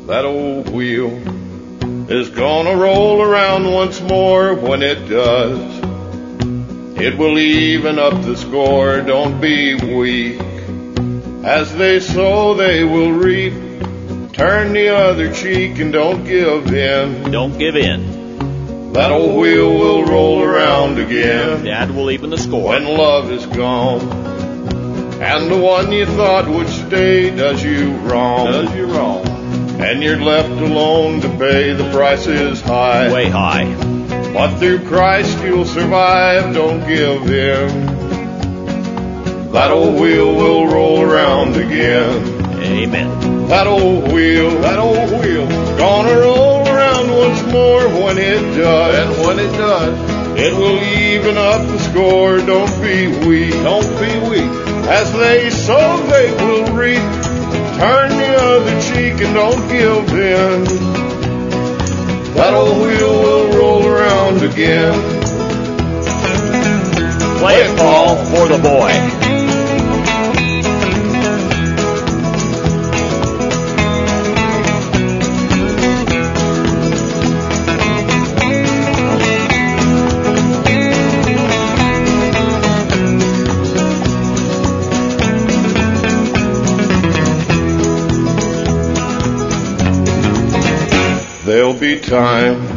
That old wheel is gonna roll around once more. When it does, it will even up the score. Don't be weak. As they sow, they will reap. Turn the other cheek and don't give in. Don't give in. That old wheel will roll around again. That will even the score. When love is gone, and the one you thought would stay does you wrong. And you're left alone to pay. The price is high. Way high. But through Christ you'll survive. Don't give in. That old wheel will roll around again. Amen. That old wheel, gonna roll around once more. When it does, and when it does, it will even up the score. Don't be weak. As they sow, they will reap. Turn the other cheek and don't give in. That old wheel will roll around again. Play it, Paul, for the boy. There'll be times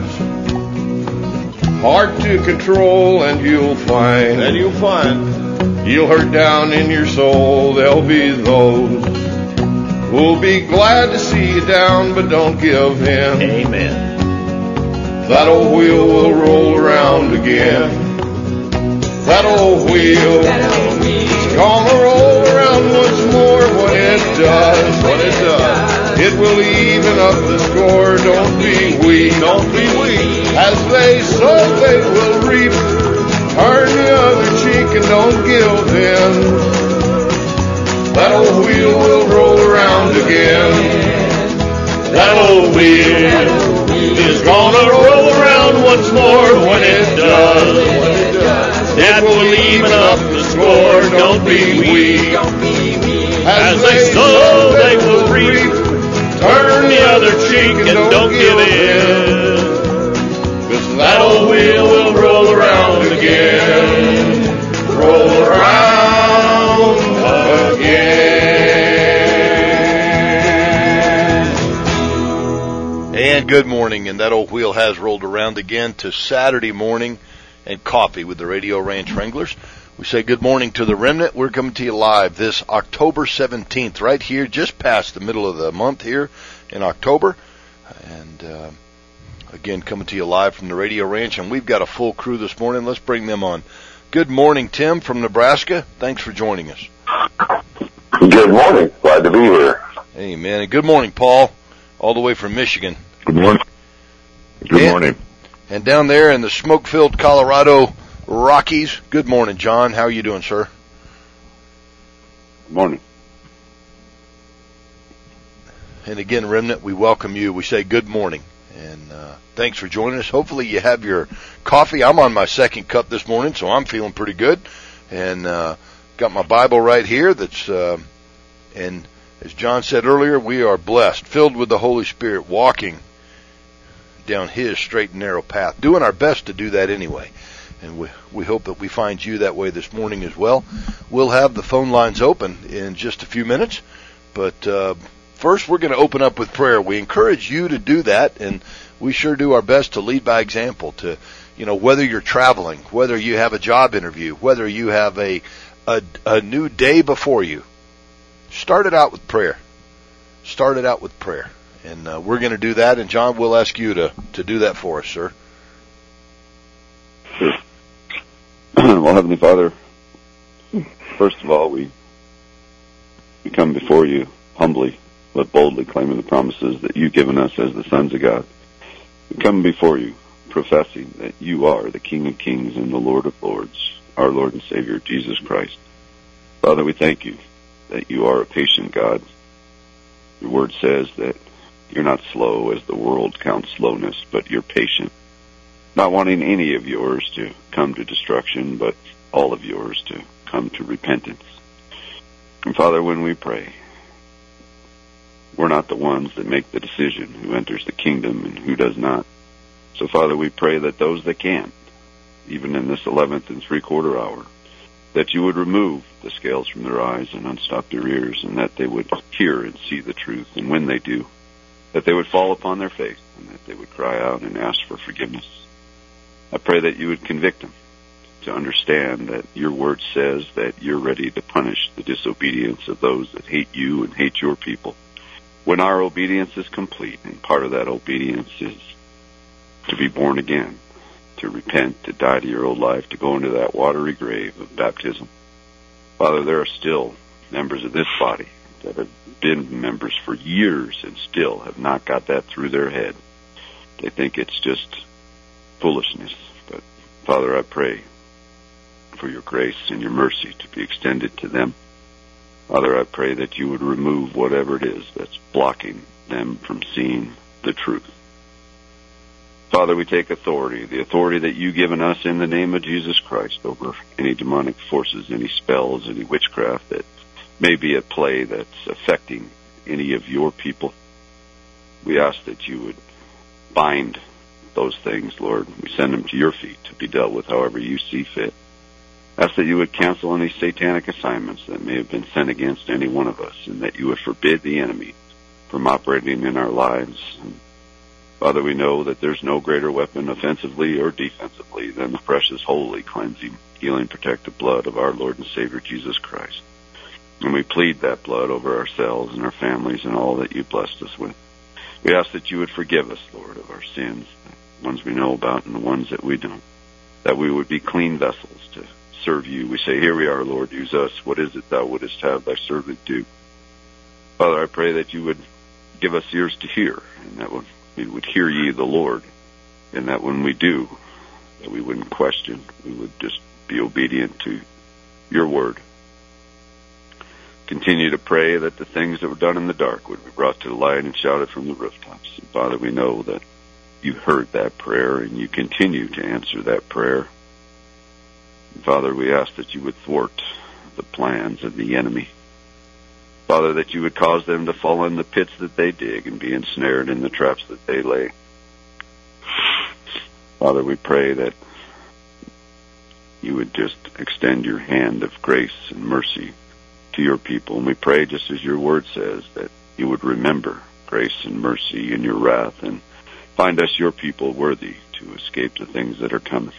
hard to control, and you'll find you'll hurt down in your soul. There'll be those who'll be glad to see you down, but don't give in. Amen. That old wheel will roll around again. That old wheel is gonna roll around once more. When it does, it will even up the score. Don't be weak. As they sow, they will reap. Turn the other cheek and don't give in. That old wheel will roll around again. That old wheel is gonna roll around once more. When it does, it will even up the score. Don't be weak. As they sow, they will reap. Turn the other cheek and don't give in. 'Cause that old wheel will roll around again. Roll around again. And good morning. And that old wheel has rolled around again to Saturday morning and coffee with the Radio Ranch Wranglers. We say good morning to the remnant. We're coming to you live this October 17th, right here, just past the middle of the month here in October. And again, coming to you live from the Radio Ranch. And we've got a full crew this morning. Let's bring them on. Good morning, Tim from Nebraska. Thanks for joining us. Good morning. Glad to be here. Amen. And good morning, Paul, all the way from Michigan. Good morning. Good morning. And down there in the smoke-filled Colorado Rockies. Good morning, John. How are you doing, sir? Good morning. And again, remnant, we welcome you. We say good morning. And thanks for joining us. Hopefully you have your coffee. I'm on my second cup this morning, so I'm feeling pretty good. And got my Bible right here. And as John said earlier, we are blessed, filled with the Holy Spirit, walking down His straight and narrow path, doing our best to do that anyway. And we hope that we find you that way this morning as well. We'll have the phone lines open in just a few minutes. But first, we're going to open up with prayer. We encourage you to do that, and we sure do our best to lead by example. To, whether you're traveling, whether you have a job interview, whether you have a new day before you, start it out with prayer. Start it out with prayer. And we're going to do that, and John, we'll ask you to do that for us, sir. Sure. Well, Heavenly Father, first of all, we come before you humbly, but boldly claiming the promises that you've given us as the sons of God. We come before you professing that you are the King of Kings and the Lord of Lords, our Lord and Savior, Jesus Christ. Father, we thank you that you are a patient God. Your word says that you're not slow as the world counts slowness, but you're patient, not wanting any of yours to come to destruction, but all of yours to come to repentance. And Father, when we pray, we're not the ones that make the decision who enters the kingdom and who does not. So, Father, we pray that those that can, even in this 11th and three-quarter hour, that you would remove the scales from their eyes and unstop their ears, and that they would hear and see the truth. And when they do, that they would fall upon their face and that they would cry out and ask for forgiveness. I pray that you would convict them to understand that your word says that you're ready to punish the disobedience of those that hate you and hate your people. When our obedience is complete, and part of that obedience is to be born again, to repent, to die to your old life, to go into that watery grave of baptism. Father, there are still members of this body that have been members for years and still have not got that through their head. They think it's just foolishness. But Father, I pray for your grace and your mercy to be extended to them. Father, I pray that you would remove whatever it is that's blocking them from seeing the truth. Father, we take authority, the authority that you've given us in the name of Jesus Christ over any demonic forces, any spells, any witchcraft that may be at play that's affecting any of your people. We ask that you would bind those things, Lord. We send them to your feet to be dealt with however you see fit. Ask that you would cancel any satanic assignments that may have been sent against any one of us, and that you would forbid the enemy from operating in our lives. And Father, we know that there's no greater weapon offensively or defensively than the precious, holy, cleansing, healing, protective blood of our Lord and Savior Jesus Christ. And we plead that blood over ourselves and our families and all that you blessed us with. We ask that you would forgive us, Lord, of our sins, the ones we know about and the ones that we don't, that we would be clean vessels to serve you. We say, here we are, Lord, use us. What is it thou wouldest have thy servant do? Father, I pray that you would give us ears to hear, and that we would hear ye the Lord, and that when we do, that we wouldn't question, we would just be obedient to your word. Continue to pray that the things that were done in the dark would be brought to the light and shouted from the rooftops. And Father, we know that you heard that prayer, and you continue to answer that prayer. And Father, we ask that you would thwart the plans of the enemy. Father, that you would cause them to fall in the pits that they dig and be ensnared in the traps that they lay. Father, we pray that you would just extend your hand of grace and mercy to your people. And we pray, just as your word says, that you would remember grace and mercy in your wrath and find us, your people, worthy to escape the things that are coming.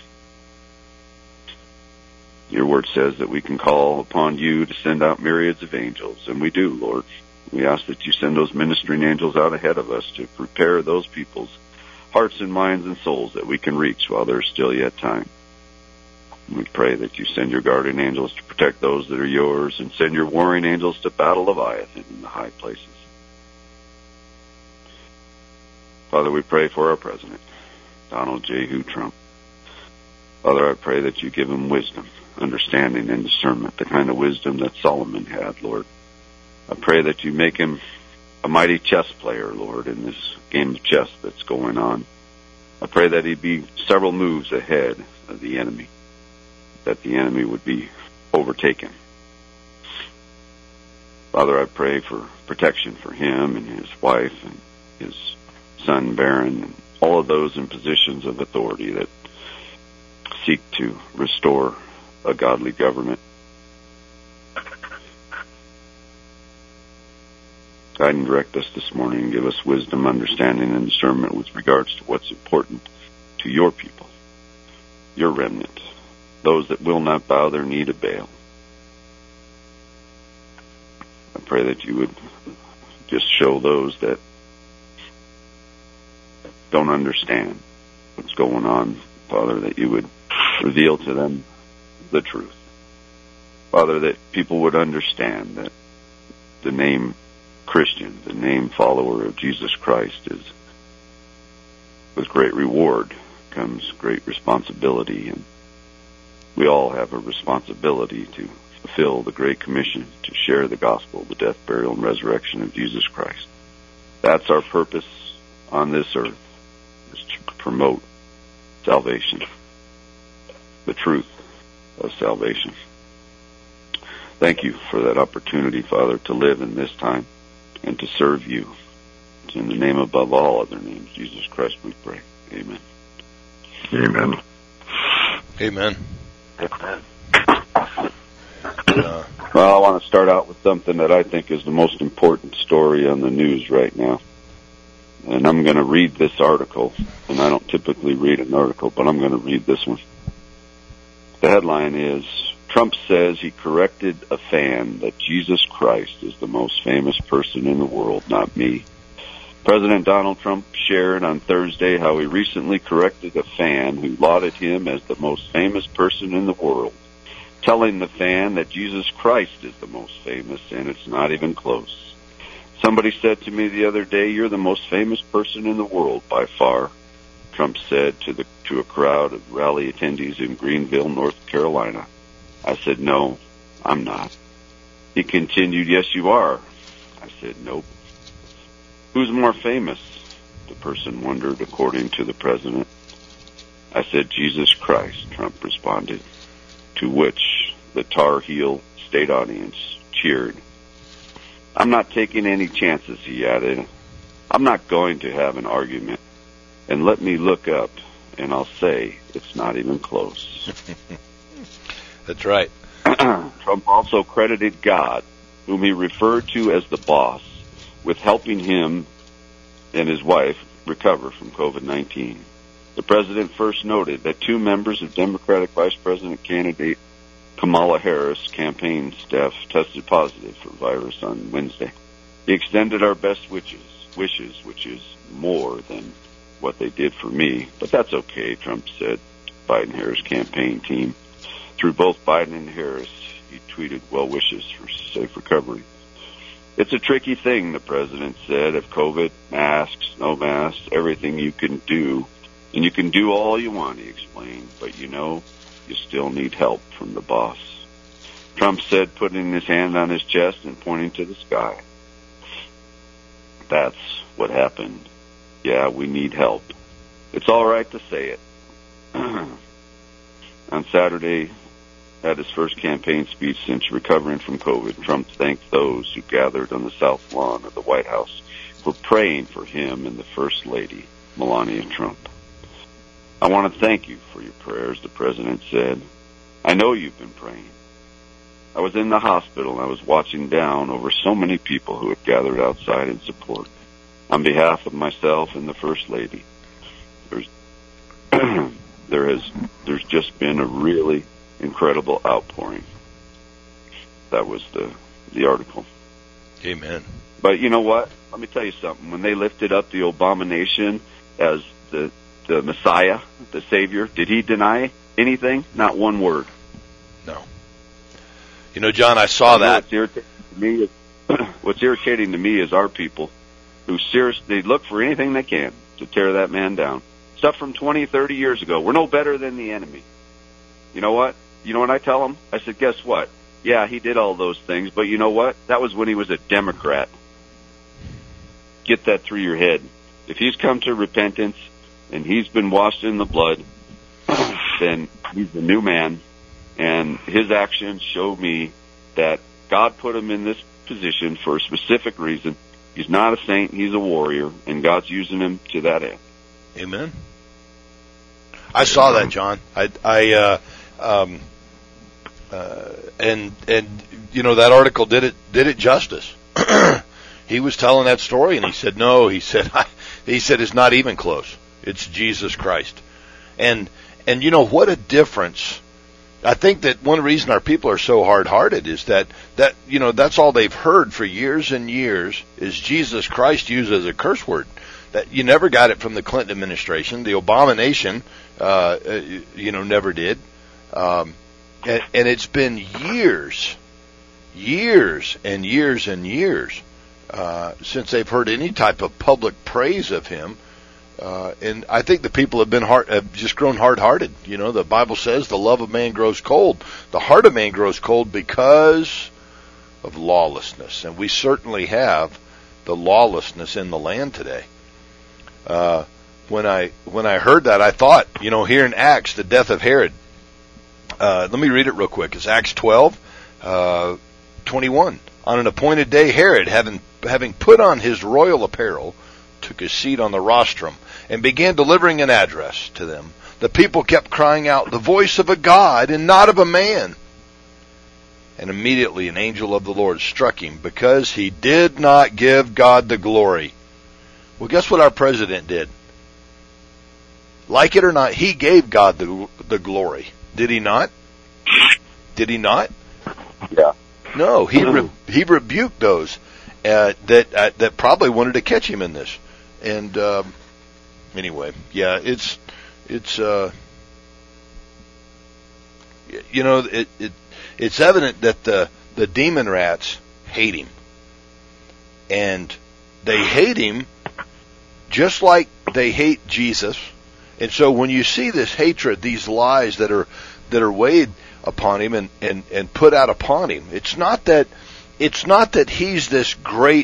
Your word says that we can call upon you to send out myriads of angels, and we do, Lord. We ask that you send those ministering angels out ahead of us to prepare those people's hearts and minds and souls that we can reach while there's still yet time. And we pray that you send your guardian angels to protect those that are yours, and send your warring angels to battle Leviathan in the high places. Father, we pray for our president, Donald J. Trump. Father, I pray that you give him wisdom, understanding, and discernment, the kind of wisdom that Solomon had, Lord. I pray that you make him a mighty chess player, Lord, in this game of chess that's going on. I pray that he'd be several moves ahead of the enemy, that the enemy would be overtaken. Father, I pray for protection for him and his wife and his son Barron and all of those in positions of authority that seek to restore a godly government. Guide and direct us this morning and give us wisdom, understanding, and discernment with regards to what's important to your people, your remnant, those that will not bow their knee to Baal. I pray that you would just show those that don't understand what's going on, Father, that you would reveal to them the truth. Father, that people would understand that the name Christian, the name follower of Jesus Christ, is with great reward comes great responsibility, and we all have a responsibility to fulfill the Great Commission, to share the gospel, the death, burial, and resurrection of Jesus Christ. That's our purpose on this earth, is to promote salvation, the truth of salvation. Thank you for that opportunity, Father, to live in this time. and to serve you. It's in the name above all other names, Jesus Christ, we pray. Amen. Amen. Amen. Well, I want to start out with something that I think is the most important story on the news right now. And I'm going to read this article. And I don't typically read an article, but I'm going to read this one. The headline is, Trump says he corrected a fan that Jesus Christ is the most famous person in the world, not me. President Donald Trump shared on Thursday how he recently corrected a fan who lauded him as the most famous person in the world, telling the fan that Jesus Christ is the most famous, and it's not even close. Somebody said to me the other day, "You're the most famous person in the world by far," Trump said to a crowd of rally attendees in Greenville, North Carolina. I said, "No, I'm not." He continued, "Yes, you are." I said, "Nope." "Who's more famous?" the person wondered, according to the president. I said, "Jesus Christ," Trump responded, to which the Tar Heel state audience cheered. "I'm not taking any chances," he added. "I'm not going to have an argument. And let me look up, and I'll say it's not even close." That's right. Trump also credited God, whom he referred to as the boss, with helping him and his wife recover from COVID-19. The president first noted that 2 members of Democratic Vice President candidate Kamala Harris' campaign staff tested positive for virus on Wednesday. He extended our best wishes, which is more than what they did for me, but that's okay, Trump said to Biden-Harris campaign team. Through both Biden and Harris, he tweeted well wishes for safe recovery. "It's a tricky thing," the president said, "of COVID, masks, no masks, everything you can do. And you can do all you want," he explained, "but you still need help from the boss." Trump said, putting his hand on his chest and pointing to the sky. "That's what happened. Yeah, we need help. It's all right to say it." On Saturday, at his first campaign speech since recovering from COVID, Trump thanked those who gathered on the South Lawn of the White House for praying for him and the First Lady, Melania Trump. "I want to thank you for your prayers," the president said. "I know you've been praying. I was in the hospital and I was watching down over so many people who had gathered outside in support. On behalf of myself and the First Lady, there's just been a really incredible outpouring." That was the article. Amen. But you know what? Let me tell you something. When they lifted up the abomination as the Messiah, the Savior, did he deny anything? Not one word. No. You know, John, I saw that. What's irritating to me is our people who seriously look for anything they can to tear that man down. Stuff from 20, 30 years ago. We're no better than the enemy. You know what? You know what I tell them? I said, guess what? Yeah, he did all those things, but you know what? That was when he was a Democrat. Get that through your head. If he's come to repentance and he's been washed in the blood, then he's a new man, and his actions show me that God put him in this position for a specific reason. He's not a saint, he's a warrior, and God's using him to that end. Amen. I saw that, John. And you know, that article did it justice. He was telling that story, and he said, no, he said it's not even close. It's Jesus Christ. And you know, what a difference. I think that one reason our people are so hard-hearted is that, you know, that's all they've heard for years and years is Jesus Christ used as a curse word. That you never got it from the Clinton administration. The abomination, you know, never did. And it's been years and years and years since they've heard any type of public praise of him. And I think the people have just grown hard-hearted. You know, the Bible says the love of man grows cold. The heart of man grows cold because of lawlessness. And we certainly have the lawlessness in the land today. When I heard that, I thought, you know, here in Acts, the death of Herod. Let me read it real quick. It's Acts 12, 21. On an appointed day, Herod, having put on his royal apparel, took his seat on the rostrum and began delivering an address to them. The people kept crying out, "The voice of a God and not of a man." And immediately an angel of the Lord struck him because he did not give God the glory. Well, guess what our president did? Like it or not, he gave God the glory. Did he not? Did he not? Yeah. No, he rebuked those that probably wanted to catch him in this. And anyway, yeah, it's it's evident that the demon rats hate him, and they hate him just like they hate Jesus. And so when you see this hatred, these lies that are weighed upon him and put out upon him, it's not that he's this great,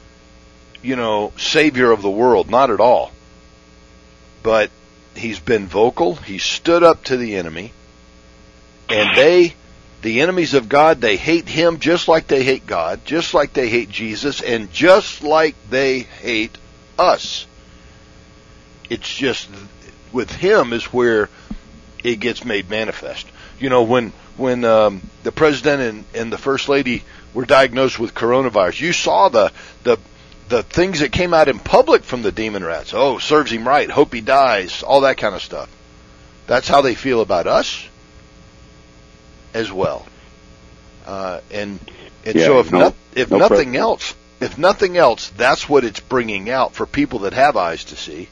savior of the world, not at all. But he's been vocal, he stood up to the enemy, and the enemies of God, they hate him just like they hate God, just like they hate Jesus, and just like they hate us. It's just, with him is where it gets made manifest. When the president and the first lady were diagnosed with coronavirus, you saw the things that came out in public from the demon rats. Oh, serves him right, hope he dies, all that kind of stuff. That's how they feel about us as well. So if nothing else, that's what it's bringing out for people that have eyes to see.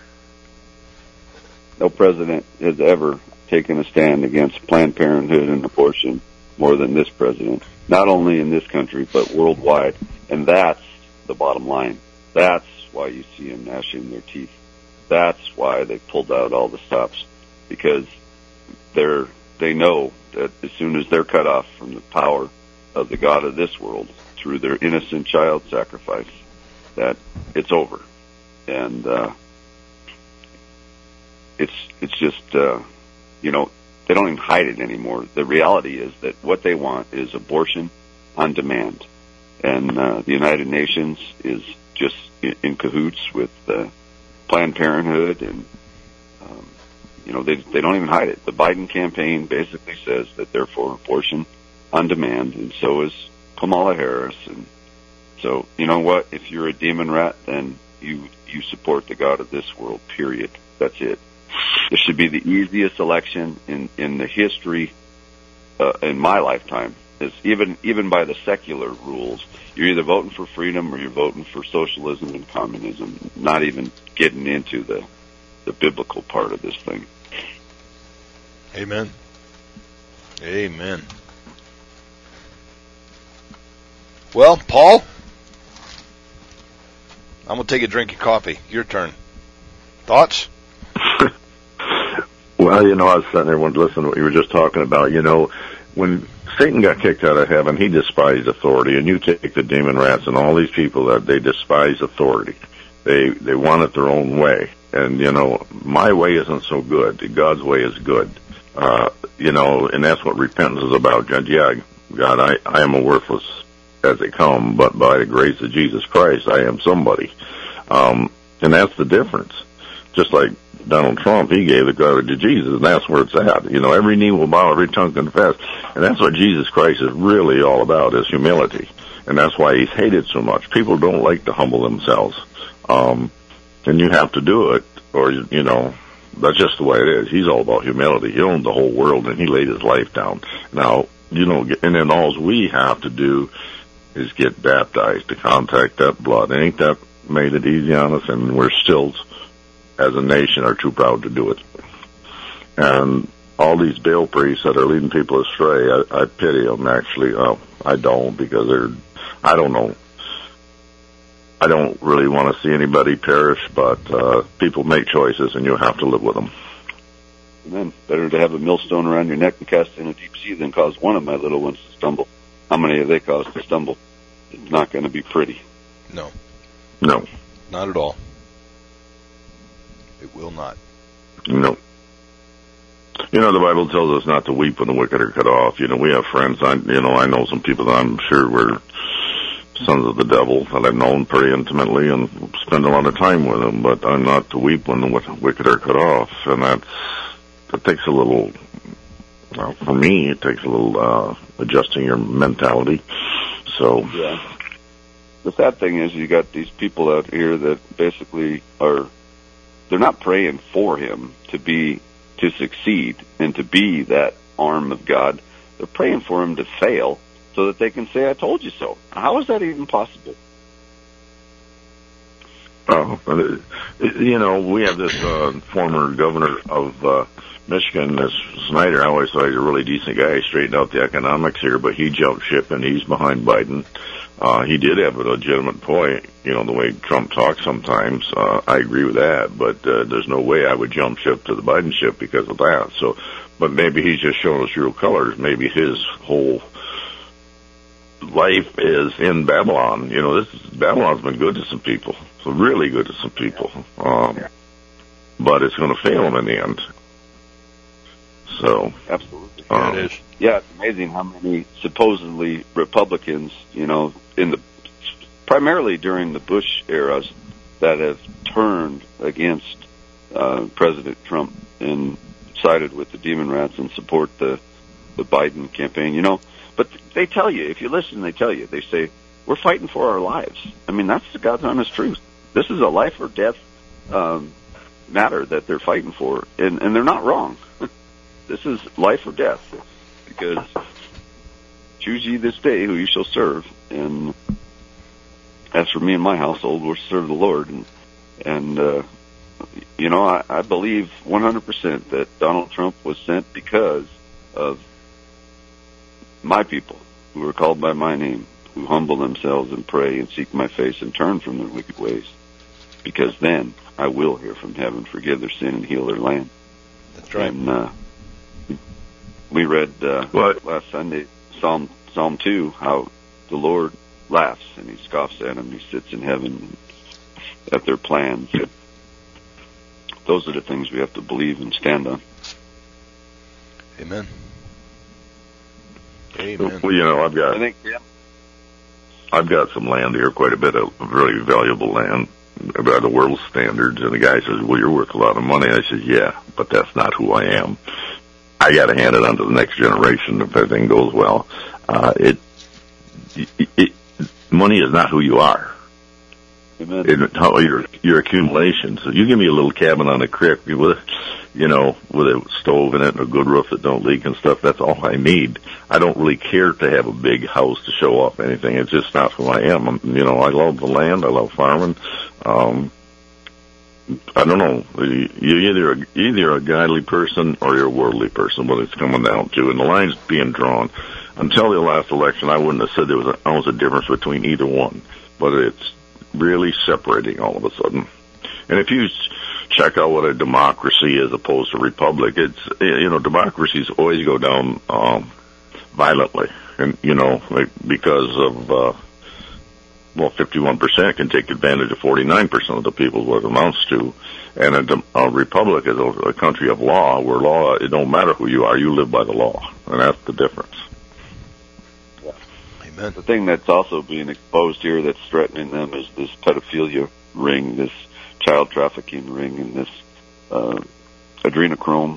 No president has ever taken a stand against Planned Parenthood and abortion more than this president, not only in this country, but worldwide. And that's the bottom line. That's why you see them gnashing their teeth. That's why they pulled out all the stops, because they know that as soon as they're cut off from the power of the God of this world through their innocent child sacrifice, that it's over. And it's just, they don't even hide it anymore. The reality is that what they want is abortion on demand. And the United Nations is just in cahoots with Planned Parenthood, and they don't even hide it. The Biden campaign basically says that they're for abortion on demand, and so is Kamala Harris. And so, you know what? If you're a demon rat, then you support the God of this world, period. That's it. This should be the easiest election in the history in my lifetime. It's even by the secular rules. You're either voting for freedom or you're voting for socialism and communism, not even getting into the biblical part of this thing. Amen. Amen. Well, Paul, I'm going to take a drink of coffee. Your turn. Thoughts? Well, I was sitting there listening to what you were just talking about. When Satan got kicked out of heaven, he despised authority, and you take the demon rats and all these people that they despise authority. They want it their own way. And, my way isn't so good. God's way is good. And that's what repentance is about. God, I am a worthless as they come, but by the grace of Jesus Christ, I am somebody. And that's the difference. Just like Donald Trump, he gave the glory to Jesus, and that's where it's at. Every knee will bow, every tongue confess. And that's what Jesus Christ is really all about, is humility. And that's why he's hated so much. People don't like to humble themselves. And you have to do it, or, that's just the way it is. He's all about humility. He owned the whole world, and he laid his life down. Now, and then all we have to do is get baptized to contact that blood. Ain't that made it easy on us? And we're still, as a nation, are too proud to do it. And all these Baal priests that are leading people astray, I pity them, actually. I don't, because I don't know. I don't really want to see anybody perish, but people make choices, and you have to live with them. Amen. Better to have a millstone around your neck and cast in a deep sea than cause one of my little ones to stumble. How many have they caused to stumble? It's not going to be pretty. No. No. Not at all. It will not. No. The Bible tells us not to weep when the wicked are cut off. We have friends. I know some people that I'm sure were sons of the devil that I've known pretty intimately and spend a lot of time with them, but I'm not to weep when the wicked are cut off, and that takes a little, well, for me, it takes a little adjusting your mentality. So, yeah. The sad thing is you got these people out here that basically they're not praying for him to succeed and to be that arm of God. They're praying for him to fail so that they can say, I told you so. How is that even possible? You know, we have this former governor of Michigan, this Snyder. I always thought he was a really decent guy. He straightened out the economics here, but he jumped ship and he's behind Biden. He did have a legitimate point, you know, the way Trump talks sometimes. I agree with that, but there's no way I would jump ship to the Biden ship because of that. So, but maybe he's just showing us real colors. Maybe his whole life is in Babylon. You know, Babylon's been good to some people, so really good to some people. But it's going to fail them in the end. So, absolutely, it is. Yeah, it's amazing how many supposedly Republicans, you know, primarily during the Bush eras, that have turned against President Trump and sided with the demon rats and support the Biden campaign, you know. But they tell you, if you listen, they tell you, they say, we're fighting for our lives. I mean, that's the God's honest truth. This is a life or death matter that they're fighting for, and they're not wrong. This is life or death, because choose ye this day who you shall serve. And as for me and my household, we'll serve the Lord. And you know, I believe 100% that Donald Trump was sent because of my people who are called by my name, who humble themselves and pray and seek my face and turn from their wicked ways. Because then I will hear from heaven, forgive their sin, and heal their land. That's right. And we read last Sunday, Psalm 2, how the Lord laughs and he scoffs at them. He sits in heaven at their plans. Those are the things we have to believe and stand on. Amen. Amen. Well, you know, I've got some land here, quite a bit of really valuable land by the world's standards. And the guy says, well, you're worth a lot of money. I said, yeah, but that's not who I am. I got to hand it on to the next generation if everything goes well. Money is not who you are. Amen. Your accumulation. So you give me a little cabin on a creek with a stove in it and a good roof that don't leak and stuff. That's all I need. I don't really care to have a big house to show off anything. It's just not who I am. I love the land. I love farming. I don't know. You're either a godly person or you're a worldly person, what it's coming down to. And the line's being drawn. Until the last election, I wouldn't have said there was a difference between either one. But it's really separating all of a sudden. And if you check out what a democracy is opposed to a republic, it's, democracies always go down violently. And, because of 51% can take advantage of 49% of the people, what it amounts to. And a republic is a country of law, where law, it don't matter who you are, you live by the law. And that's the difference. Yeah. Amen. The thing that's also being exposed here that's threatening them is this pedophilia ring, this child trafficking ring, and this adrenochrome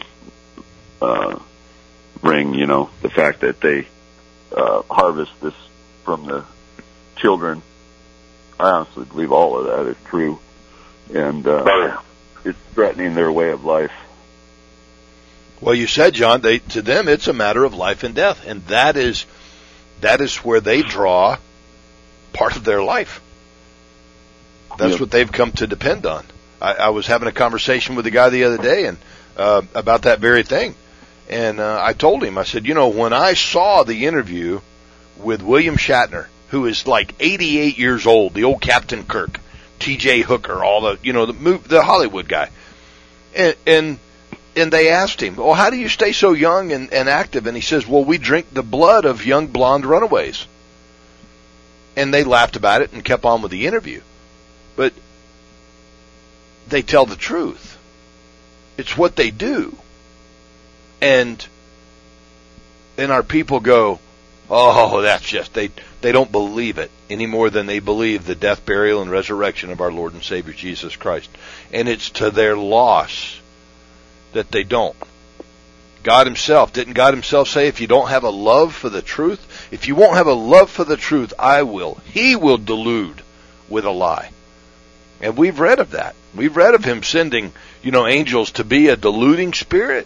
ring, the fact that they harvest this from the children. I honestly believe all of that is true, and it's threatening their way of life. Well, you said, John, to them it's a matter of life and death, and that is where they draw part of their life. That's what they've come to depend on. I was having a conversation with a guy the other day and about that very thing, and I told him, I said, when I saw the interview with William Shatner, who is like 88 years old, the old Captain Kirk, T.J. Hooker, all the Hollywood guy. And they asked him, well, how do you stay so young and active? And he says, well, we drink the blood of young blonde runaways. And they laughed about it and kept on with the interview. But they tell the truth. It's what they do. And our people go, Oh, that's just, they don't believe it any more than they believe the death, burial, and resurrection of our Lord and Savior Jesus Christ. And it's to their loss that they don't. Didn't God himself say, if you don't have a love for the truth, if you won't have a love for the truth, He will delude with a lie. And we've read of that. We've read of him sending, angels to be a deluding spirit.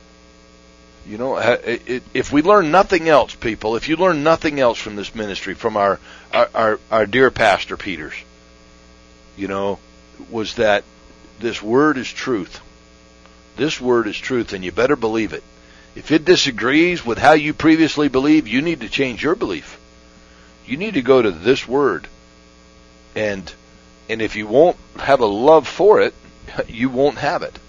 If we learn nothing else, people, if you learn nothing else from this ministry, from our dear Pastor Peters, was that this word is truth. This word is truth, and you better believe it. If it disagrees with how you previously believed, you need to change your belief. You need to go to this word. And if you won't have a love for it, you won't have it.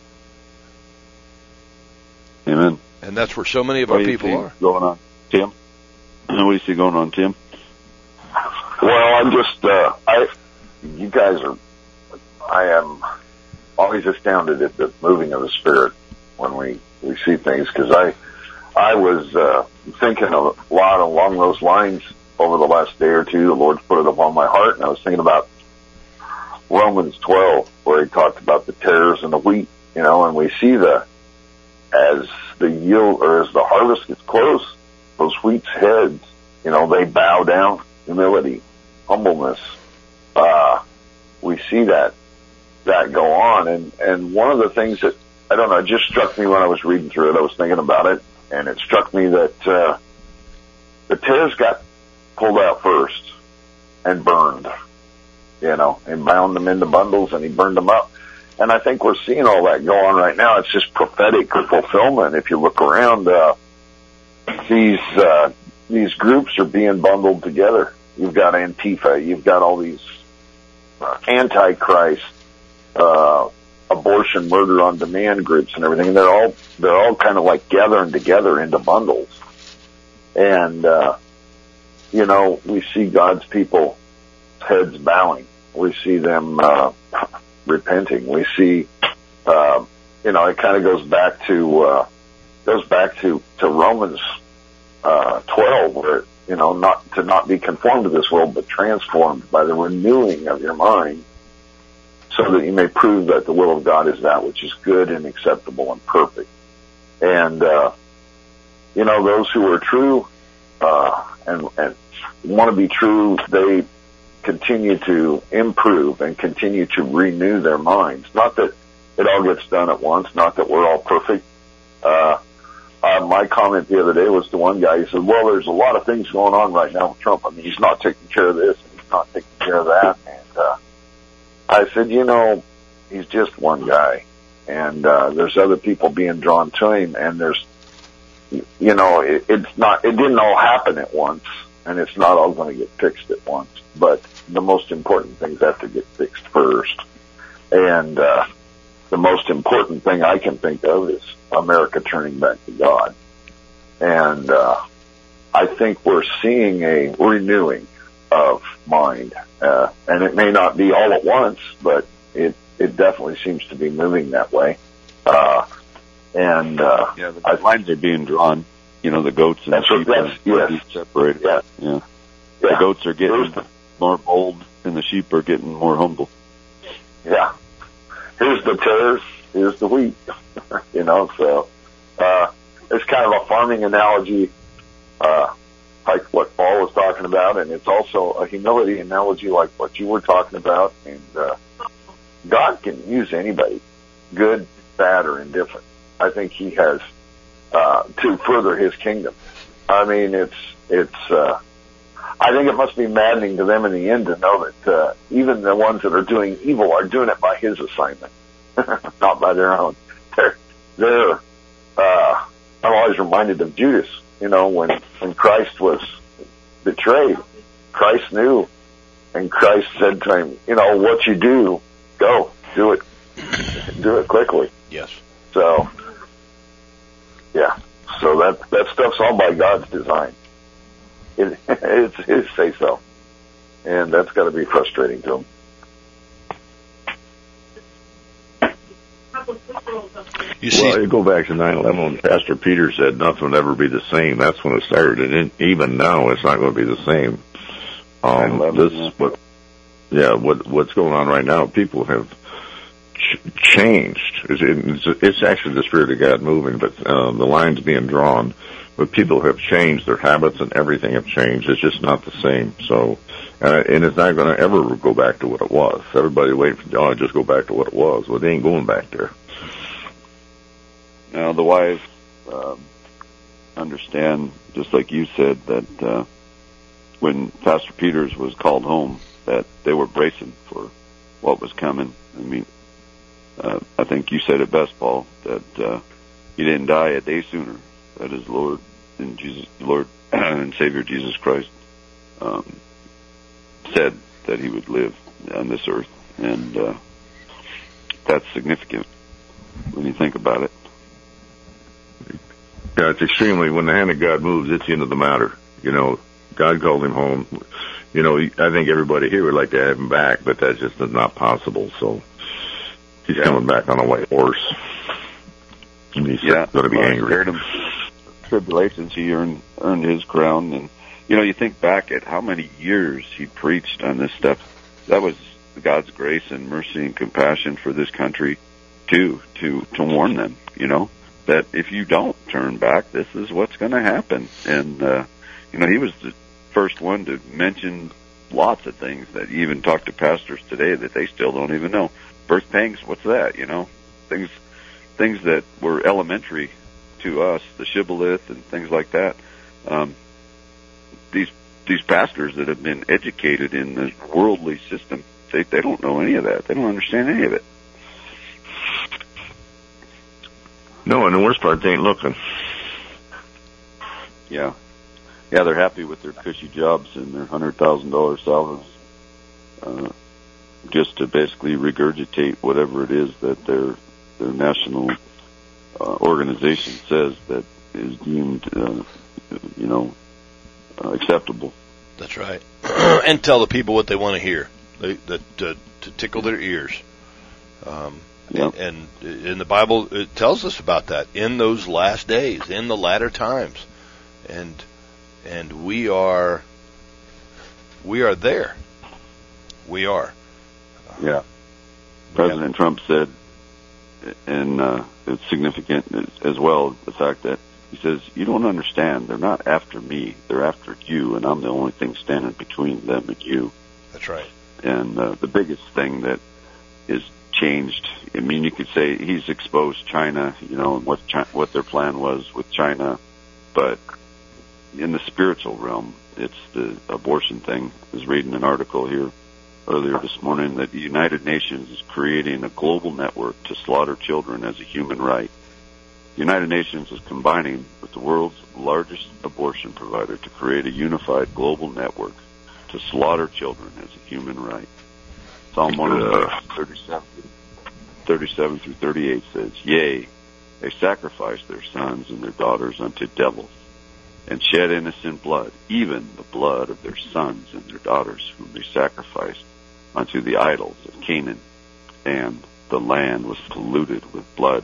Amen. And that's where so many of our people are. Going on, Tim? What do you see going on, Tim? Well, I'm just, you guys I am always astounded at the moving of the Spirit when we see things, because I was thinking a lot along those lines over the last day or two. The Lord's put it upon my heart, and I was thinking about Romans 12, where he talked about the tares and the wheat, and we see as the yield, or as the harvest gets close, those wheat's heads, they bow down. Humility, humbleness. We see that go on, and one of the things that, I don't know, it just struck me when I was reading through it. I was thinking about it, and it struck me that the tares got pulled out first and burned, and bound them into bundles, and he burned them up. And I think we're seeing all that go on right now. It's just prophetic fulfillment. If you look around, these groups are being bundled together. You've got Antifa, you've got all these Antichrist, abortion, murder on demand groups and everything. And they're all kind of like gathering together into bundles. And, we see God's people heads bowing. We see them, repenting. We see, it kind of goes back to Romans, 12, where, not be conformed to this world, but transformed by the renewing of your mind, so that you may prove that the will of God is that which is good and acceptable and perfect. And, those who are true, and want to be true, they continue to improve and continue to renew their minds. Not that it all gets done at once, not that we're all perfect. My comment the other day was to one guy. He said, well, there's a lot of things going on right now with Trump. I mean, he's not taking care of this, and he's not taking care of that. And I said, he's just one guy. And there's other people being drawn to him, and there's, it didn't all happen at once, and it's not all going to get fixed at once. But the most important things have to get fixed first. And the most important thing I can think of is America turning back to God. And I think we're seeing a renewing of mind. And it may not be all at once, but it definitely seems to be moving that way. The lines are being drawn. The goats and the sheep are being separated. Yeah. The goats are getting more bold, and the sheep are getting more humble. Yeah. Here's the tares, here's the wheat. So it's kind of a farming analogy, like what Paul was talking about, and it's also a humility analogy like what you were talking about. And God can use anybody, good, bad, or indifferent. I think he has to further his kingdom. I mean, I think it must be maddening to them in the end to know that even the ones that are doing evil are doing it by his assignment, not by their own. I'm always reminded of Judas, when Christ was betrayed. Christ knew, and Christ said to him, what you do, go, do it. Do it quickly. Yes. So, yeah. So that stuff's all by God's design. It's his say-so. And that's got to be frustrating to him. You see, well, you go back to 9/11 when Pastor Peter said nothing would ever be the same. That's when it started, and even now it's not going to be the same. What's going on right now? People have changed. It's actually the Spirit of God moving, but the line's being drawn. But people have changed. Their habits and everything have changed. It's just not the same. So, and it's not going to ever go back to what it was. Everybody waiting for just go back to what it was. Well, they ain't going back there. Now, the wives understand, just like you said, that when Pastor Peters was called home, that they were bracing for what was coming. I mean, I think you said it best, Paul, that he didn't die a day sooner. That is Lord and Savior Jesus Christ said that he would live on this earth, and that's significant when you think about it. Yeah, it's extremely, when the hand of God moves, it's the end of the matter. You know, God called him home. You know, I think everybody here would like to have him back, but that's just not possible. So he's coming back on a white horse. And he's going to be angry. Tribulations, he earned his crown. And, you know, you think back at how many years he preached on this stuff. That was God's grace and mercy and compassion for this country, too, to warn them, you know, that if you don't turn back, this is what's going to happen. And, you know, he was the first one to mention lots of things that you even talk to pastors today that they still don't even know. Birth pangs, what's that, you know? Things that were elementary to us, the shibboleth and things like that. These pastors that have been educated in the worldly system, they don't know any of that. They don't understand any of it. No, and the worst part, they ain't looking. Yeah, they're happy with their cushy jobs and their $100,000 salaries, just to basically regurgitate whatever it is that their national organization says that is deemed, acceptable. That's right. And tell the people what they want to hear, to tickle their ears. And in the Bible, it tells us about that in those last days, in the latter times, and we are there. We are. Yeah. President Trump said, and it's significant as well, the fact that he says, you don't understand. They're not after me. They're after you, and I'm the only thing standing between them and you. That's right. And the biggest thing that is changed, I mean, you could say he's exposed China, you know, and what their plan was with China, but in the spiritual realm, it's the abortion thing. I was reading an article here earlier this morning that the United Nations is creating a global network to slaughter children as a human right. The United Nations is combining with the world's largest abortion provider to create a unified global network to slaughter children as a human right. Psalm 37 through 38 says, Yea, they sacrifice their sons and their daughters unto devils, and shed innocent blood, even the blood of their sons and their daughters, whom they sacrificed unto the idols of Canaan, and the land was polluted with blood.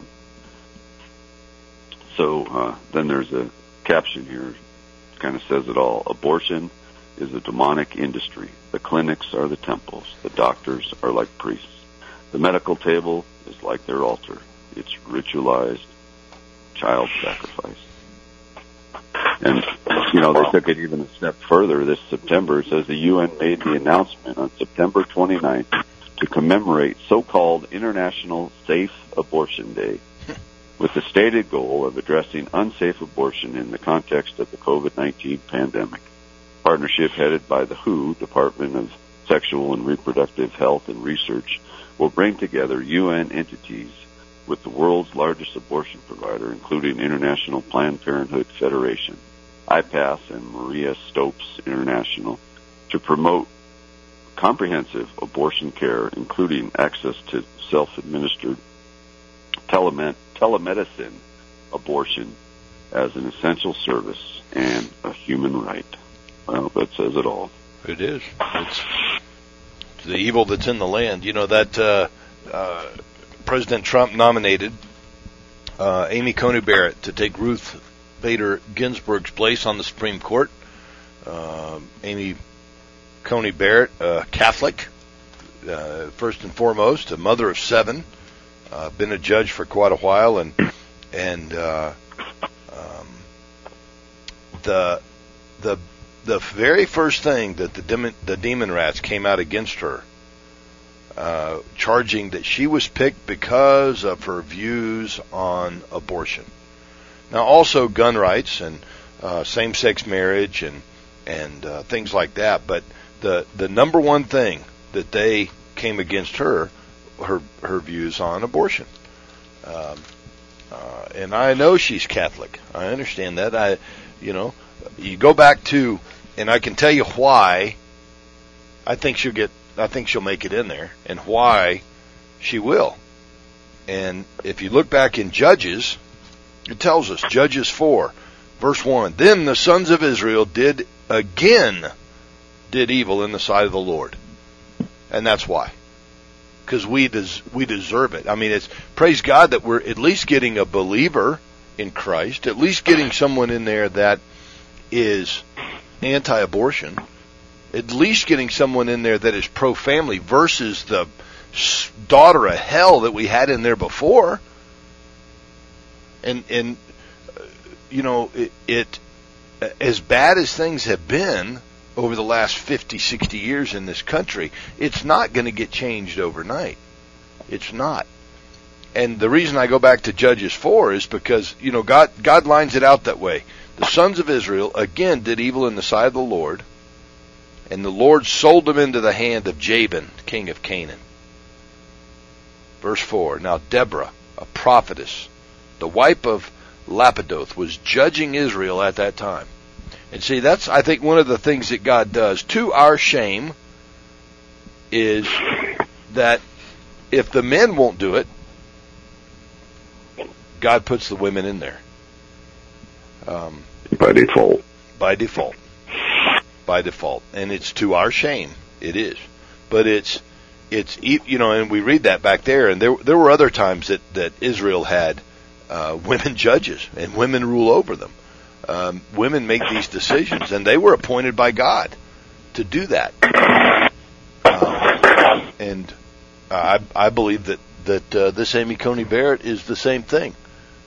So then there's a caption here, kind of says it all. Abortion is a demonic industry. The clinics are the temples. The doctors are like priests. The medical table is like their altar. It's ritualized child sacrifice. And, you know, they took it even a step further this September. It says the UN made the announcement on September 29th to commemorate so-called International Safe Abortion Day, with the stated goal of addressing unsafe abortion in the context of the COVID-19 pandemic. Partnership headed by the WHO, Department of Sexual and Reproductive Health and Research, will bring together UN entities with the world's largest abortion provider, including International Planned Parenthood Federation, IPAS, and Maria Stopes International, to promote comprehensive abortion care, including access to self-administered telemedicine abortion as an essential service and a human right. Well, that says it all. It is. It's the evil that's in the land. You know, that President Trump nominated Amy Coney Barrett to take Ruth Bader Ginsburg's place on the Supreme Court. Amy Coney Barrett, Catholic, first and foremost, a mother of 7, been a judge for quite a while, and the very first thing that the demon rats came out against her, charging that she was picked because of her views on abortion. Now, also gun rights and same-sex marriage and things like that. But the number one thing that they came against her views on abortion. And I know she's Catholic. I understand that. You go back to, and I can tell you why I think she'll make it in there, and why she will. And if you look back in Judges, it tells us, Judges 4, verse 1, then the sons of Israel did evil in the sight of the Lord. And that's why. Because we deserve it. I mean, it's, praise God that we're at least getting a believer in Christ, at least getting someone in there that is anti-abortion, at least getting someone in there that is pro-family versus the daughter of hell that we had in there before. And it as bad as things have been over the last 50, 60 years in this country, it's not going to get changed overnight. It's not. And the reason I go back to Judges 4 is because, God lines it out that way. The sons of Israel, again, did evil in the sight of the Lord, and the Lord sold them into the hand of Jabin, king of Canaan. Verse 4, now Deborah, a prophetess, the wife of Lapidoth, was judging Israel at that time. And see, that's, I think, one of the things that God does, to our shame, is that if the men won't do it, God puts the women in there. By default. By default. By default. And it's to our shame. It is. But it's and we read that back there, and there were other times that Israel had women judges, and women rule over them. Women make these decisions, and they were appointed by God to do that. And I believe that this Amy Coney Barrett is the same thing.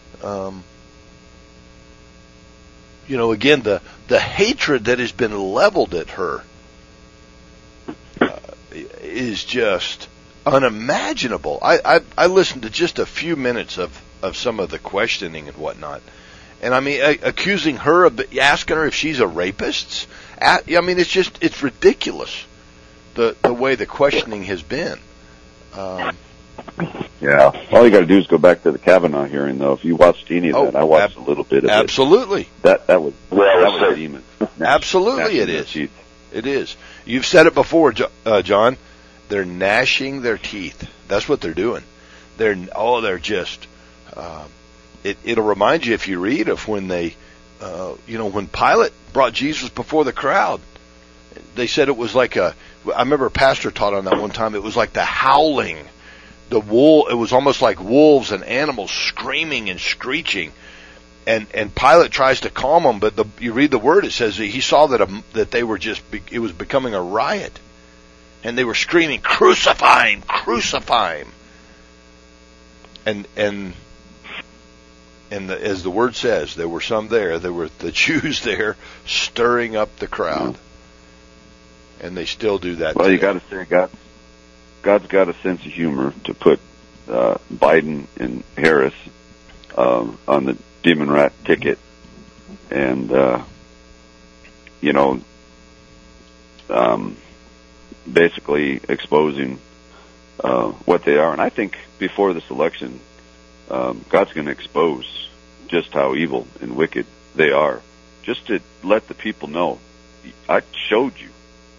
Again, the hatred that has been leveled at her is just unimaginable. I listened to just a few minutes of some of the questioning and whatnot. And I mean, accusing her of asking her if she's a rapist. I mean, it's ridiculous the way the questioning has been. Yeah, all you got to do is go back to the Kavanaugh hearing, though. If you watched any of that, I watched a little bit of absolutely. it. That was demon. Absolutely, it is. It is. You've said it before, John. They're gnashing their teeth. That's what they're doing. They're just. It'll remind you, if you read, of when they, when Pilate brought Jesus before the crowd. They said it was like I remember a pastor taught on that one time. It was like the howling. It was almost like wolves and animals screaming and screeching. And Pilate tries to calm them, but you read the word, it says that he saw that they were it was becoming a riot. And they were screaming, "Crucify him! Crucify him!" And as the word says, there were some there. There were the Jews there stirring up the crowd. And they still do that. Well, you got to say God's got a sense of humor to put Biden and Harris on the demon rat ticket, and basically exposing what they are. And I think before this election, God's going to expose just how evil and wicked they are, just to let the people know. I showed you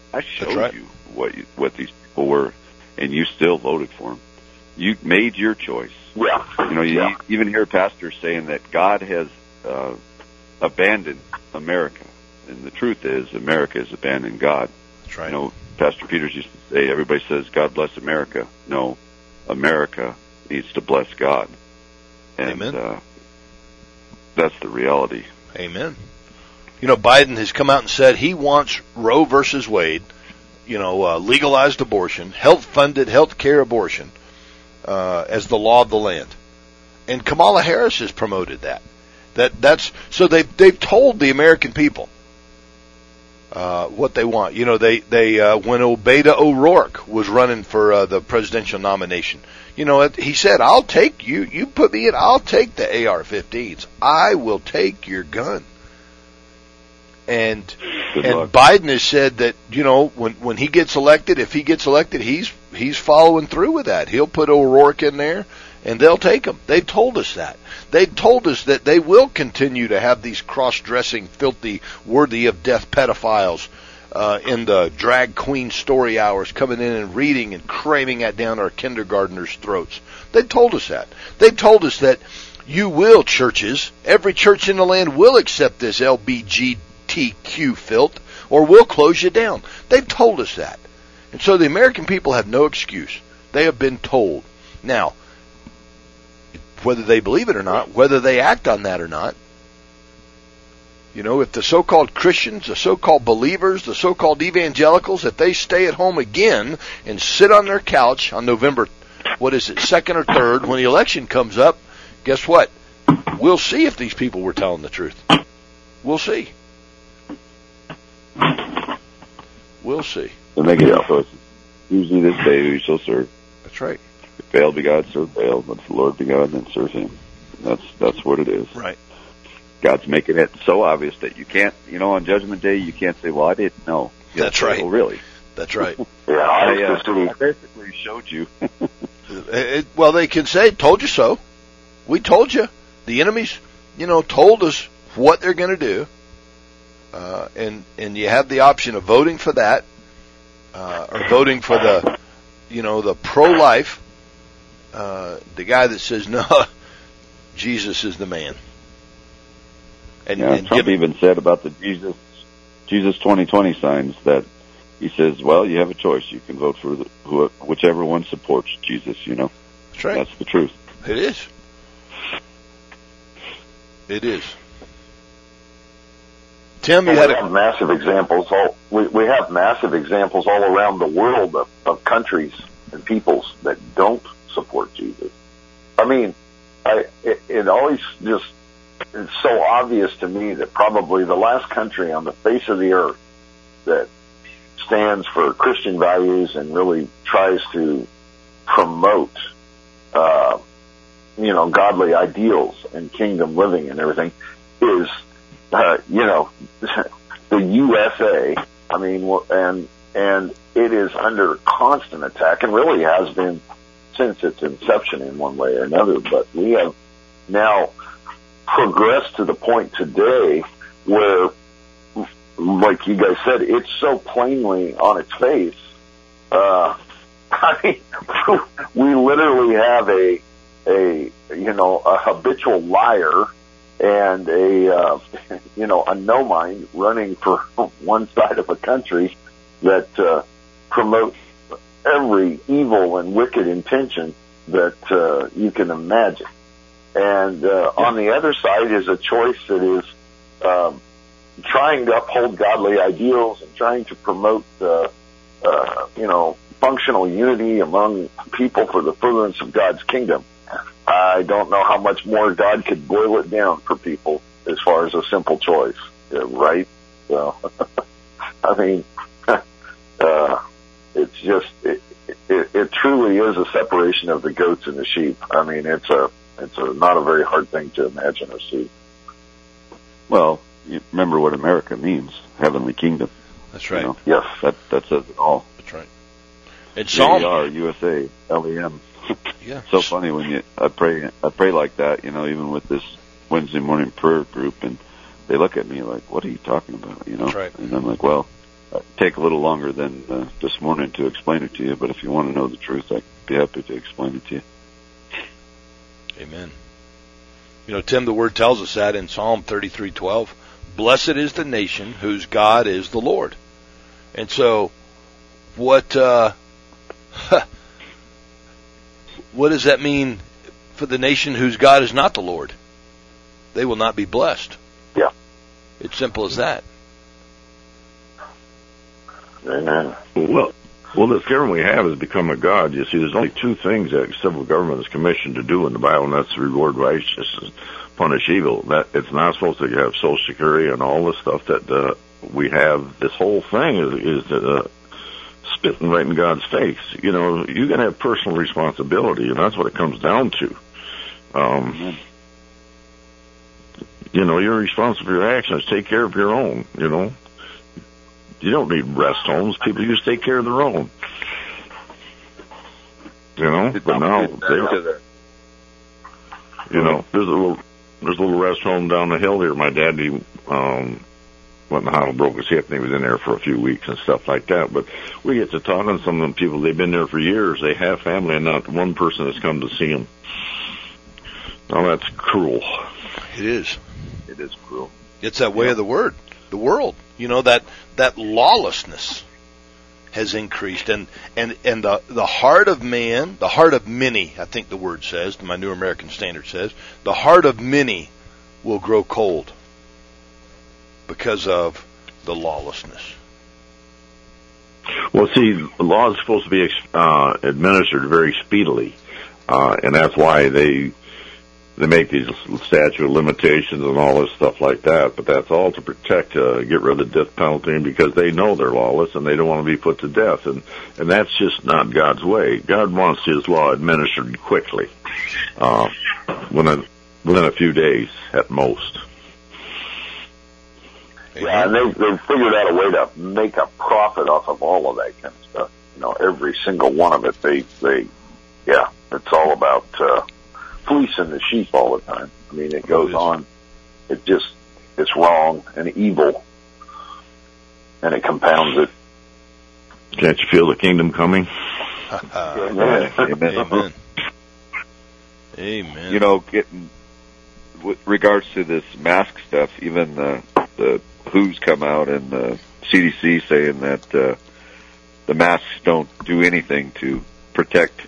what these people were, and you still voted for them. You made your choice. Yeah. You even hear pastors saying that God has abandoned America, and the truth is America has abandoned God. That's right. Pastor Peters used to say, everybody says, "God bless America." No, America needs to bless God. And Amen. That's the reality. Amen. Biden has come out and said he wants Roe versus Wade, legalized abortion, health-funded health care abortion, as the law of the land. And Kamala Harris has promoted that. So they've told the American people what they want. When Beto O'Rourke was running for the presidential nomination, he said, "I'll take you. You put me in. I'll take the AR-15s. I will take your gun." And Biden has said that when he gets elected, if he gets elected, he's following through with that. He'll put O'Rourke in there, and they'll take him. They told us that. They told us that they will continue to have these cross-dressing, filthy, worthy of death pedophiles in the drag queen story hours coming in and reading and cramming that down our kindergartners' throats. They told us that. They told us that you will, churches, every church in the land will accept this LBGTQ filth, or we'll close you down. They've told us that. And so the American people have no excuse. They have been told. Now, whether they believe it or not, whether they act on that or not, if the so-called Christians, the so-called believers, the so-called evangelicals, if they stay at home again and sit on their couch on November, 2nd or 3rd, when the election comes up, guess what? We'll see if these people were telling the truth. We'll see. We'll see. They're making choices. Usually this day who you shall serve. That's right. If Baal be God, serve Baal. But if the Lord be God, then serve him. That's what it is. Right. God's making it so obvious that you can't, on Judgment Day, you can't say, well, I didn't know. That's right. Well, really? That's right. I basically showed you. Well, they can say, told you so. We told you. The enemies, told us what they're going to do. And you have the option of voting for that, or voting for the pro-life, the guy that says, no, Jesus is the man. And Trump even said about the Jesus 2020 signs that he says, well, you have a choice. You can vote for whichever one supports Jesus, That's right. That's the truth. It is. It is. Tim, you had massive examples. We have massive examples all around the world of countries and peoples that don't support Jesus. I mean, it always just is so obvious to me that probably the last country on the face of the earth that stands for Christian values and really tries to promote, godly ideals and kingdom living and everything is, the USA. I mean, and it is under constant attack and really has been since its inception in one way or another. But we have now progressed to the point today where, like you guys said, it's so plainly on its face. We literally have a habitual liar and a no mind running for one side of a country that promotes every evil and wicked intention that you can imagine. And on the other side is a choice that is trying to uphold godly ideals and trying to promote functional unity among people for the furtherance of God's kingdom. I don't know how much more God could boil it down for people as far as a simple choice, right? So, I mean, it's just, it truly is a separation of the goats and the sheep. I mean, it's not a very hard thing to imagine or see. Well, you remember what America means, heavenly kingdom. That's right. Yes. That says it all. That's right. It's Psalm. USA, LEM. Yeah. So funny when I pray like that, even with this Wednesday morning prayer group, and they look at me like, what are you talking about, That's right. And I'm like, well, it'd take a little longer than this morning to explain it to you, but if you want to know the truth, I'd be happy to explain it to you. Amen. Tim, the word tells us that in Psalm 33:12, blessed is the nation whose God is the Lord. And so, what, what does that mean for the nation whose God is not the Lord? They will not be blessed. Yeah. It's simple as that. Amen. Well, this government we have has become a god. You see, there's only two things that civil government is commissioned to do in the Bible, and that's to reward righteousness, punish evil. That it's not supposed to have Social Security and all the stuff that we have. This whole thing is spitting right in God's face. You know, you got to have personal responsibility, and that's what it comes down to. You know, you're responsible for your actions. Take care of your own, you know. You don't need rest homes. People used to take care of their own. You know, but now, you know, there's a little rest home down the hill here. My dad, he went in the hospital, broke his hip, and he was in there for a few weeks and stuff like that. But we get to talking to some of them people. They've been there for years. They have family, and not one person has come to see them. Now that's cruel. It is. It is cruel. It's that way of the world. You know, that lawlessness has increased, and the heart of man, the heart of many, I think the word says, my New American Standard says, the heart of many will grow cold because of the lawlessness. Well, see, the law is supposed to be administered very speedily, and that's why they make these statute of limitations and all this stuff like that, but that's all to protect, get rid of the death penalty, because they know they're lawless and they don't want to be put to death, and that's just not God's way. God wants His law administered quickly, within a few days at most. Yeah, and they've figured out a way to make a profit off of all of that kind of stuff. You know, every single one of it. It's all about fleecing the sheep all the time. I mean, it goes on. It's wrong and evil, and it compounds it. Can't you feel the kingdom coming? Amen. Amen. Amen. You know, with regards to this mask stuff, even the WHO's come out and the CDC saying that the masks don't do anything to protect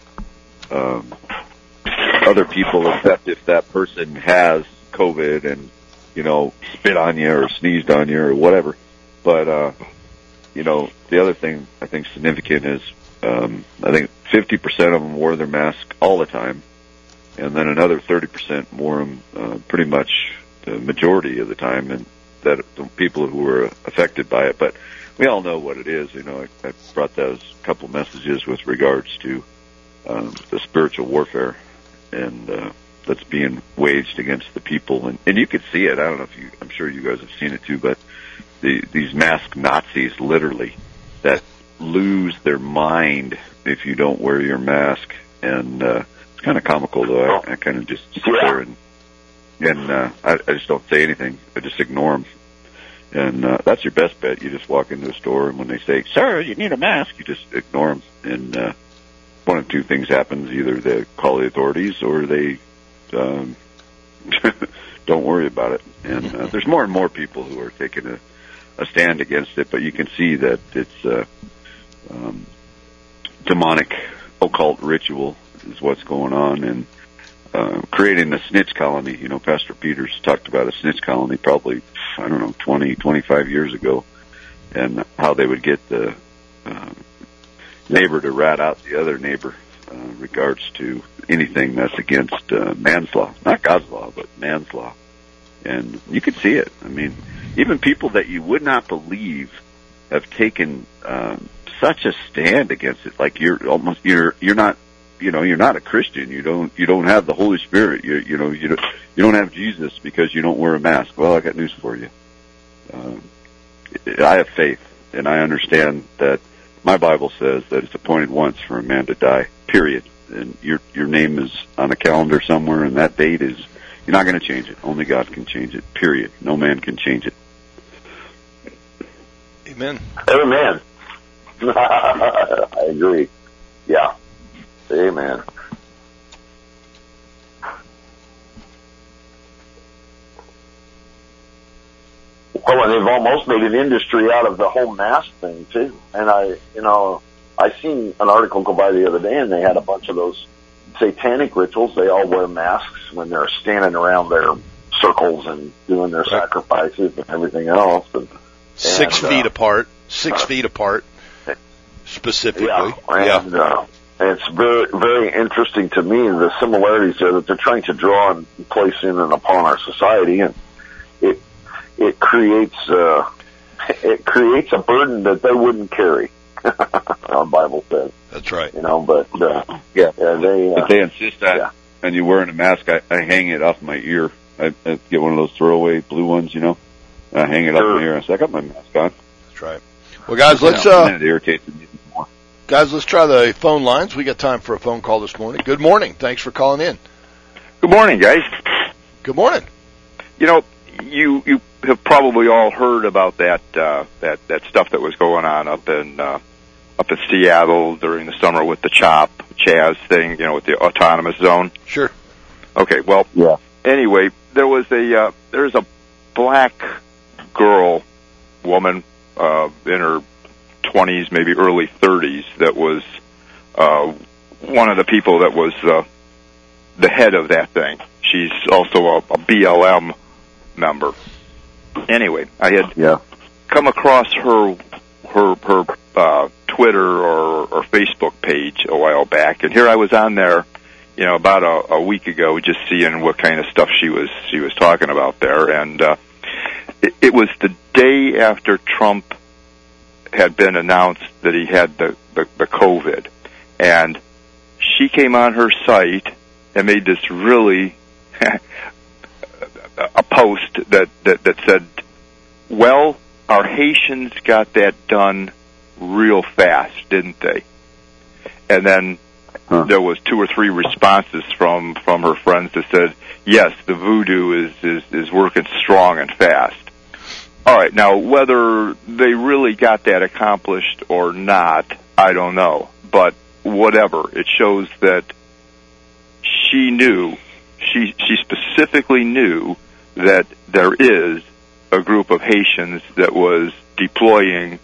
other people, except if that person has COVID and, you know, spit on you or sneezed on you or whatever. But, you know, the other thing I think significant is, I think 50% of them wore their mask all the time, and then another 30% wore them pretty much the majority of the time, and that the people who were affected by it. But we all know what it is. You know, I brought those couple messages with regards to the spiritual warfare and that's being waged against the people, and you could see it. I don't know if I'm sure you guys have seen it too, but these masked Nazis, literally, that lose their mind if you don't wear your mask, and it's kind of comical, though. I kind of just sit there and I just don't say anything. I just ignore them, and that's your best bet. You just walk into a store, and when they say, "Sir, you need a mask," you just ignore them, and one of two things happens: either they call the authorities, or they don't worry about it. And there's more and more people who are taking a stand against it, but you can see that it's demonic occult ritual is what's going on, and creating a snitch colony. You know, Pastor Peters talked about a snitch colony probably, 25 years ago, and how they would get the neighbor to rat out the other neighbor regards to anything that's against man's law. Not God's law, but man's law. And you can see it. I mean, even people that you would not believe have taken such a stand against it. Like you're not a Christian. You don't have the Holy Spirit. You don't have Jesus because you don't wear a mask. Well, I got news for you. I have faith, and I understand that my Bible says that it's appointed once for a man to die, period. And your name is on a calendar somewhere, and that date is, you're not going to change it. Only God can change it, period. No man can change it. Amen. Amen. I agree. Yeah. Amen. Well, and they've almost made an industry out of the whole mask thing too. And I seen an article go by the other day, and they had a bunch of those satanic rituals, they all wear masks when they're standing around their circles and doing their sacrifices and everything else. And 6 feet apart. 6 feet apart, specifically. And it's very, very interesting to me, the similarities there that they're trying to draw and place in and upon our society, and it creates a burden that they wouldn't carry. Our Bible says. That's right. But if they insist that, and you're wearing a mask, I hang it off my ear. I get one of those throwaway blue ones, I hang it off my ear. I say, I got my mask on. That's right. Well, guys, let's it irritates me more. Guys, let's try the phone lines. We got time for a phone call this morning. Good morning. Thanks for calling in. Good morning, guys. Good morning. You have probably all heard about that stuff that was going on up in Seattle during the summer with the Chaz thing, with the autonomous zone. Sure. Okay. Well. Yeah. Anyway, there's a black woman in her 20s, maybe early 30s, that was one of the people that was the head of that thing. She's also a BLM member. Anyway, I had come across her Twitter or Facebook page a while back, and here I was on there, about a week ago, just seeing what kind of stuff she was talking about there, and it was the day after Trump had been announced that he had the COVID, and she came on her site and made this really a post that said, well, our Haitians got that done real fast, didn't they? And then there was 2 or 3 responses from her friends that said, yes, the voodoo is working strong and fast. All right, now whether they really got that accomplished or not, I don't know. But whatever, it shows that she knew, she specifically knew that there is a group of Haitians that was deploying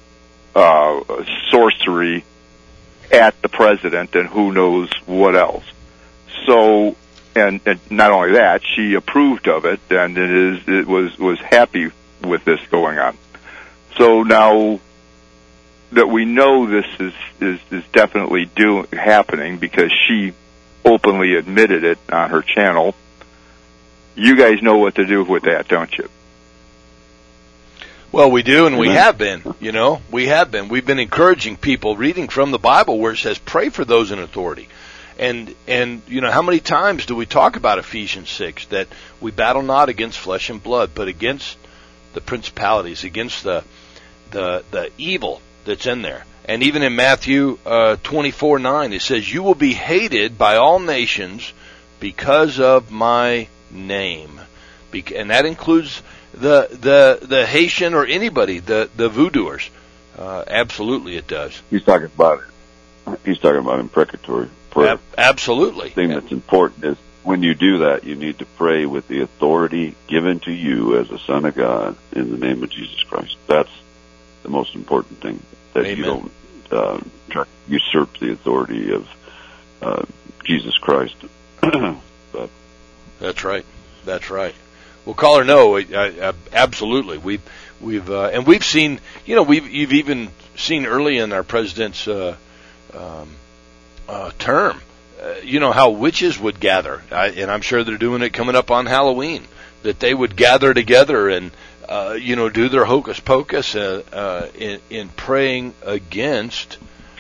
sorcery at the president and who knows what else. So, and not only that, she approved of it, and it was happy with this going on. So now that we know this is definitely happening because she openly admitted it on her channel, you guys know what to do with that, don't you? Well, we do, and we have been, we have been. We've been encouraging people, reading from the Bible where it says, pray for those in authority. And how many times do we talk about Ephesians 6, that we battle not against flesh and blood, but against the principalities, against the evil that's in there. And even in Matthew 24:9, it says, you will be hated by all nations because of my name. And that includes the Haitian or anybody, the voodooers. Absolutely it does. He's talking about imprecatory prayer. Absolutely. The thing that's important is when you do that, you need to pray with the authority given to you as a son of God in the name of Jesus Christ. That's the most important thing, that Amen. You don't try to usurp the authority of Jesus Christ. But That's right. Well, caller, no, absolutely. We've seen, you've even seen early in our president's term, how witches would gather, and I'm sure they're doing it coming up on Halloween, that they would gather together and do their hocus pocus in praying against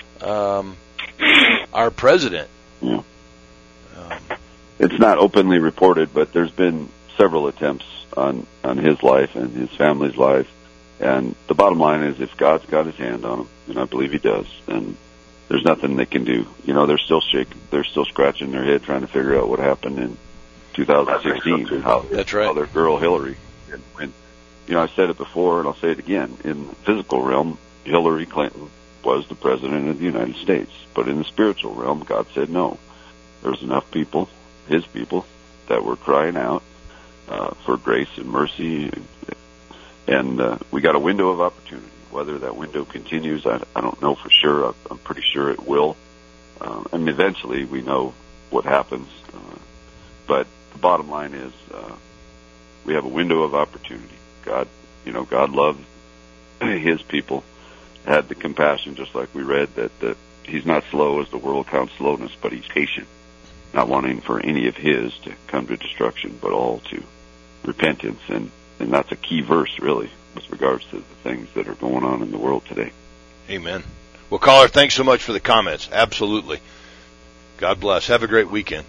our president. Yeah. It's not openly reported, but there's been several attempts on his life and his family's life. And the bottom line is, if God's got his hand on him, and I believe he does, then there's nothing they can do. They're still shaking. They're still scratching their head trying to figure out what happened in 2016 and how their girl Hillary. And I said it before, and I'll say it again. In the physical realm, Hillary Clinton was the president of the United States. But in the spiritual realm, God said no. There was enough people, his people, that were crying out for grace and mercy, and we got a window of opportunity. Whether that window continues, I don't know for sure. I'm pretty sure it will. And eventually, we know what happens. But the bottom line is, we have a window of opportunity. God loved His people, had the compassion, just like we read, that He's not slow as the world counts slowness, but He's patient, not wanting for any of His to come to destruction, but all to repentance. And that's a key verse, really, with regards to the things that are going on in the world today. Amen. Well, caller, thanks so much for the comments. Absolutely. God bless. Have a great weekend.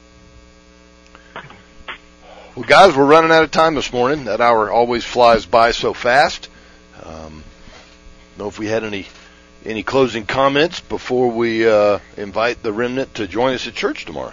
Well, guys, we're running out of time this morning. That hour always flies by so fast. Know if we had any closing comments before we invite the remnant to join us at church tomorrow.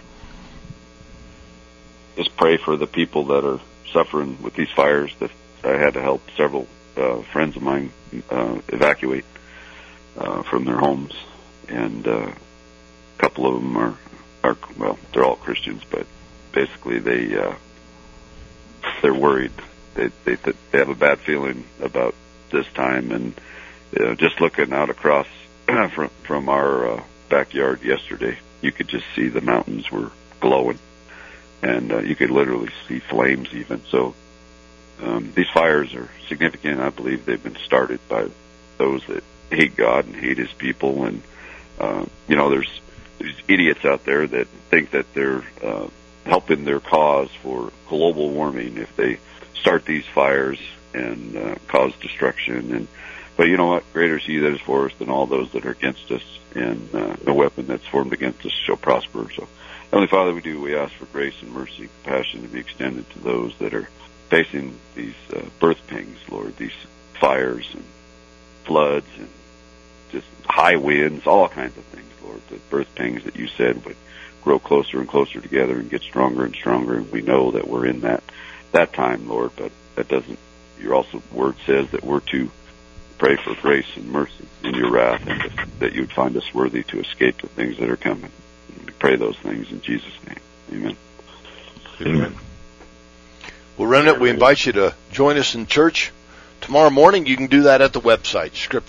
Just pray for the people that are suffering with these fires. That I had to help several friends of mine evacuate from their homes, and a couple of them are well, they're all Christians, but basically they're worried. They have a bad feeling about this time, and just looking out across from our backyard yesterday, you could just see the mountains were glowing, and you could literally see flames even. So these fires are significant. I believe they've been started by those that hate God and hate His people, and there's idiots out there that think that they're helping their cause for global warming if they start these fires and cause destruction. But you know what? Greater is He that is for us than all those that are against us, and no weapon that's formed against us shall prosper. So, Heavenly Father, we ask for grace and mercy and compassion to be extended to those that are facing these birth pangs, Lord, these fires and floods and just high winds, all kinds of things, Lord. The birth pangs that You said would grow closer and closer together and get stronger and stronger, and we know that we're in that time, Lord, but that doesn't, Your also word says that we're to pray for grace and mercy in Your wrath, and that You would find us worthy to escape the things that are coming. And we pray those things in Jesus' name. Amen. Amen. Well, remnant, we invite you to join us in church tomorrow morning. You can do that at the website,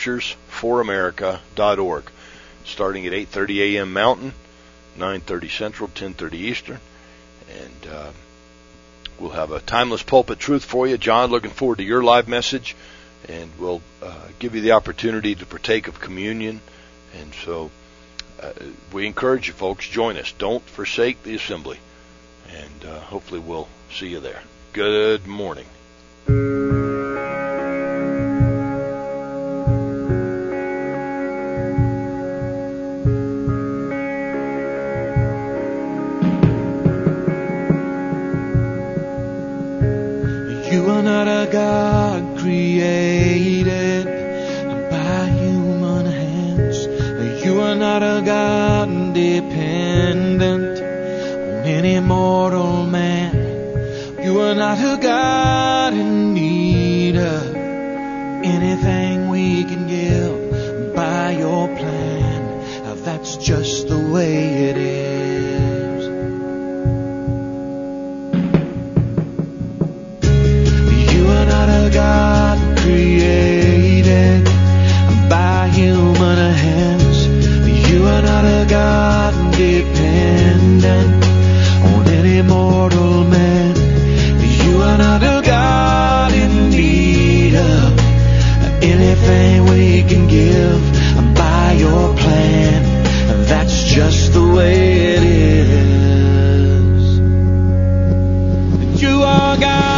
scripturesforamerica.org, starting at 8:30 a.m. Mountain, 9:30 Central, 10:30 Eastern, and we'll have a timeless pulpit truth for you. John, looking forward to your live message, and we'll give you the opportunity to partake of communion. And so we encourage you, folks, join us. Don't forsake the assembly, and hopefully we'll see you there. Good morning. You are not a God created by human hands. You are not a God dependent on any mortal man. You are not a God in need of anything we can give by Your plan. That's just the way it is. You are not a God created by human hands. You are not a God dependent on any mortal man. You are not a God in need of anything we can give by Your plan. That's just the way it is. You are God.